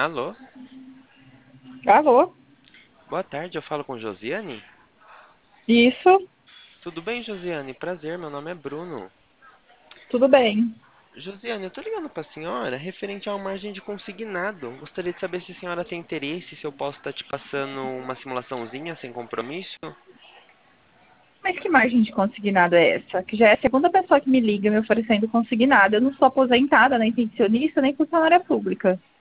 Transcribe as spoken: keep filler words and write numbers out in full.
Alô? Alô? Boa tarde, eu falo com Josiane? Isso, Tudo bem, Josiane? Prazer, meu nome é Bruno. tudo bem. Josiane, eu tô ligando pra senhora referente a uma margem de consignado. Gostaria de saber se a senhora tem interesse, se eu posso estar te passando uma simulaçãozinha sem compromisso. Mas que margem de consignado é essa? Que já é a segunda pessoa que me liga me oferecendo consignado. Eu não sou aposentada, nem pensionista, nem funcionária pública.